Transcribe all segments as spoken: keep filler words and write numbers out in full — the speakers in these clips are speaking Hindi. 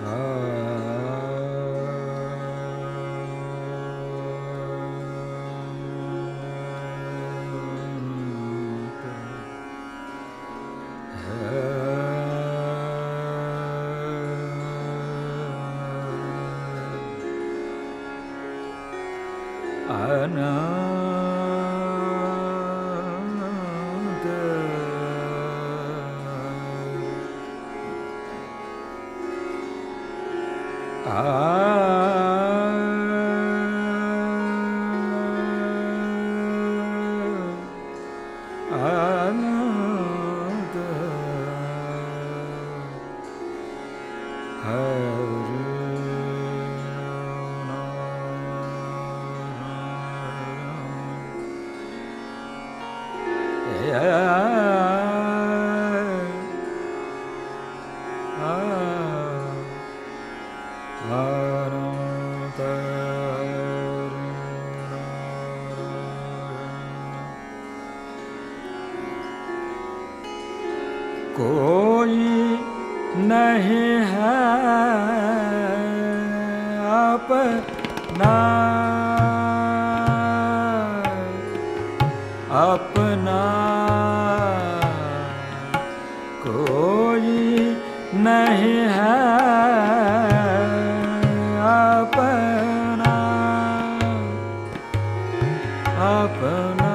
कोई नहीं है अपना अपना कोई नहीं है अपना अपना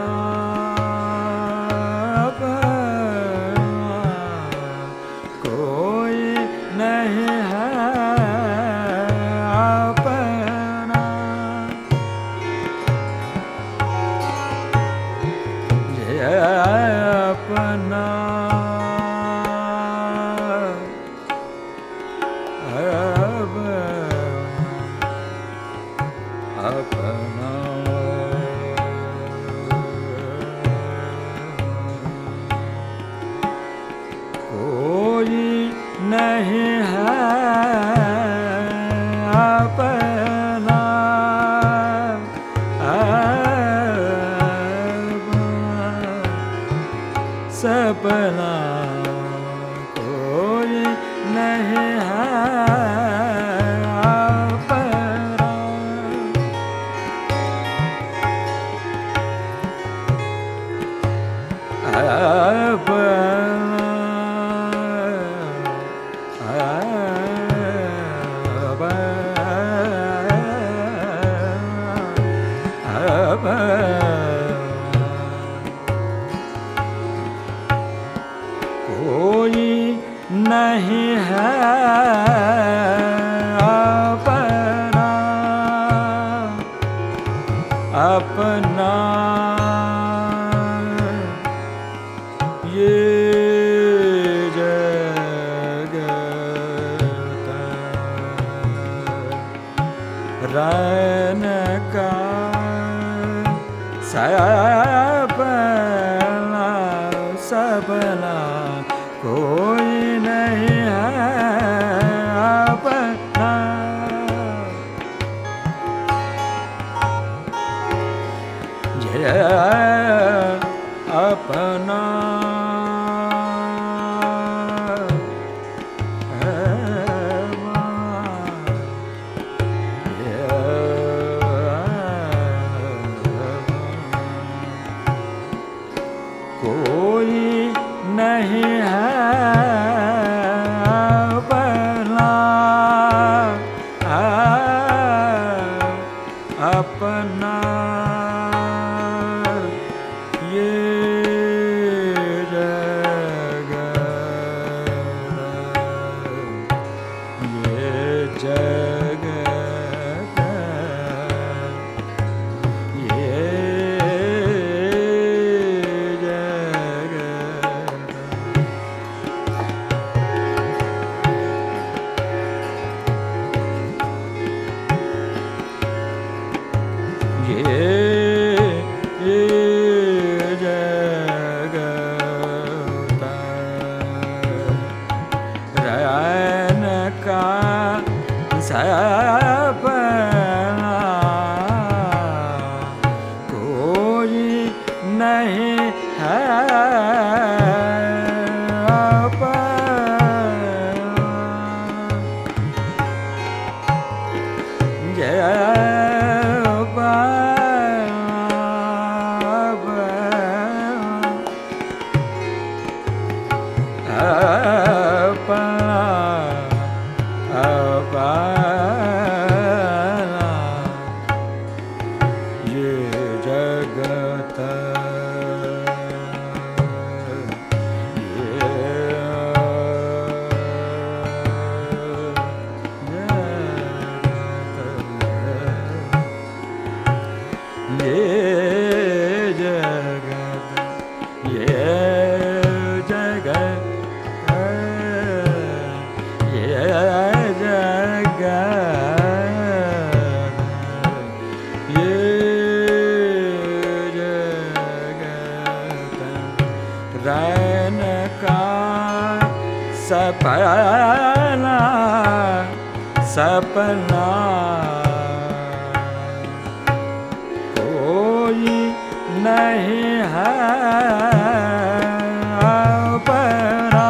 नहीं है अपना सपना कोई नहीं है अपना कोई नहीं है अपना अपना ये जगत रन का सपना सपना कोई नहीं है अपना ये अपना कोई नहीं है अपना अपना ये जगत ये जगत ये सपना कोई नहीं है अपना सपना सपना कोई नहीं है अपना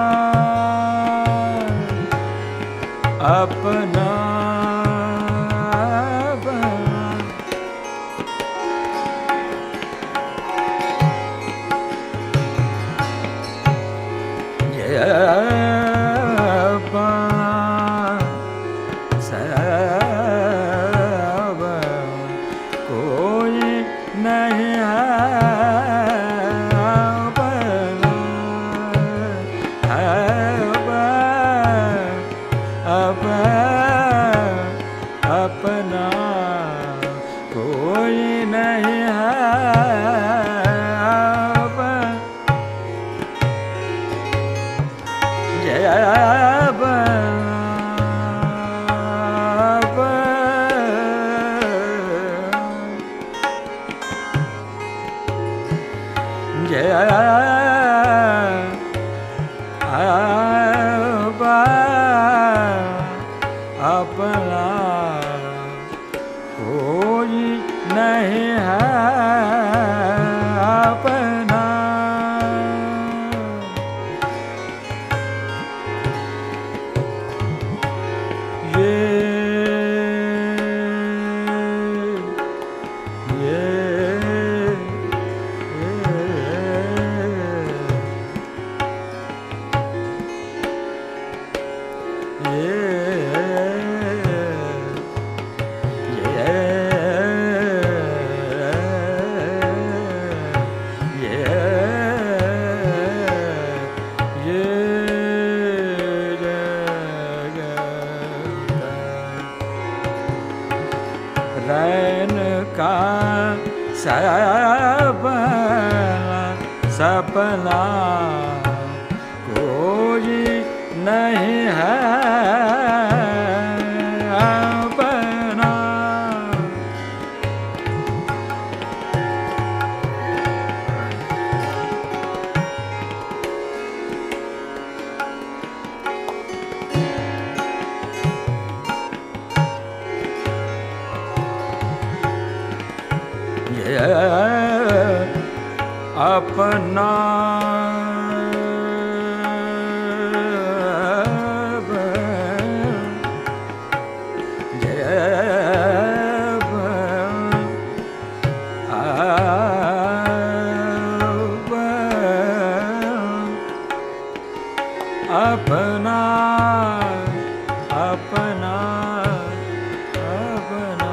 अपना अपना कोई नहीं है अपना ये ये रैन का सपना सपना कोई नहीं है अपना अपना अपना अपना अपना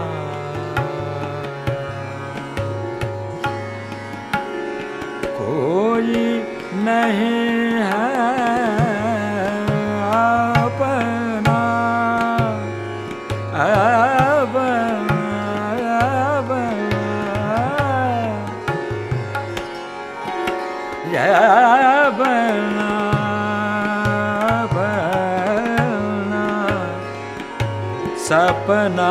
कोई नहीं है अपना अपना सपना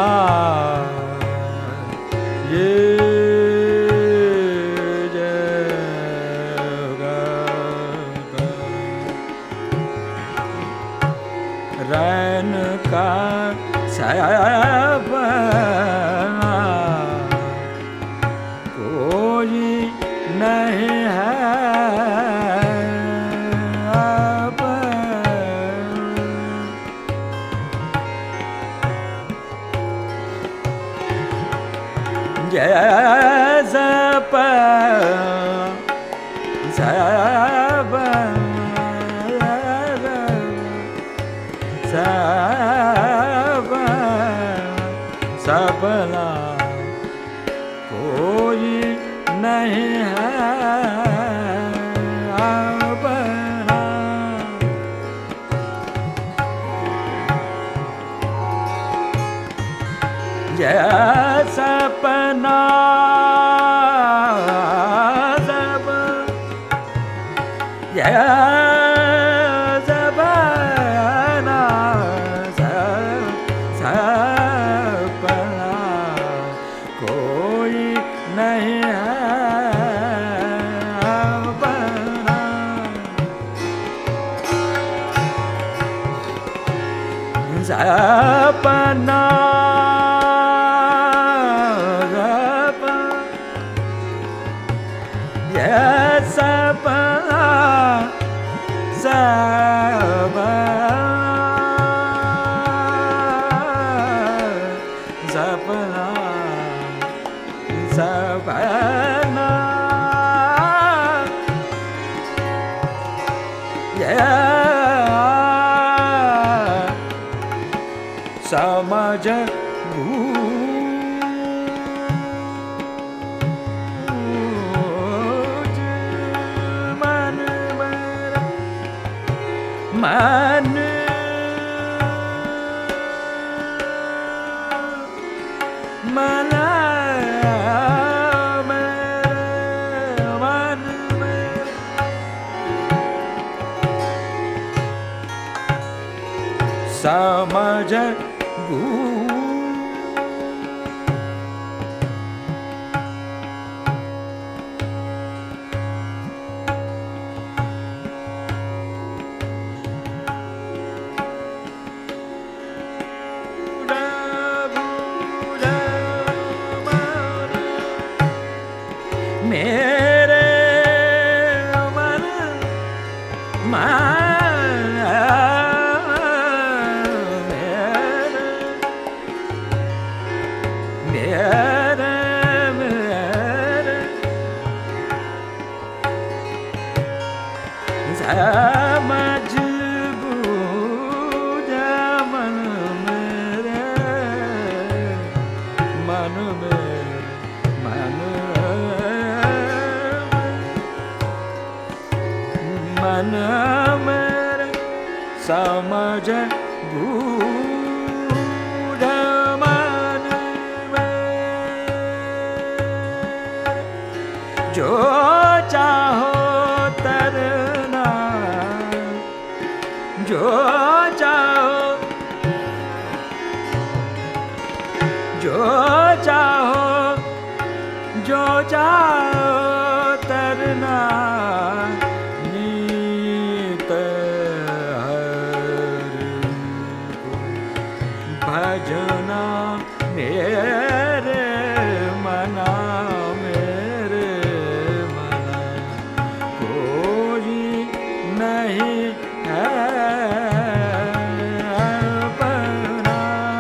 ये जगत रैन का सपना कोई नहीं है जैसा सब सब सबला कोई नहीं है अपना। जैसा सपना सब जैसा सपना सपना कोई नहीं है अपना। सपना सपना सपना सपना सपना समझ मन मन मन समझ मेरे मन मेरे मेरे समझ बूझ मन मेरे मन मेरे मन मन मेरे समझ बूढ़ मन मेरे जो चाहो तरना जो चाहो जो चाहो जो चाहो तरना भजना मेरे मना मेरे मना कोई नहीं है अपना।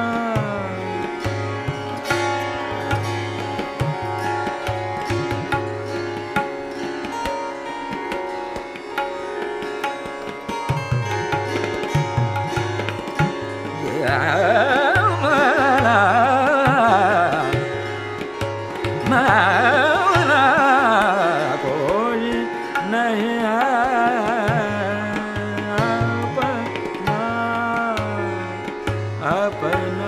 मना कोई नहीं है अपना अपना।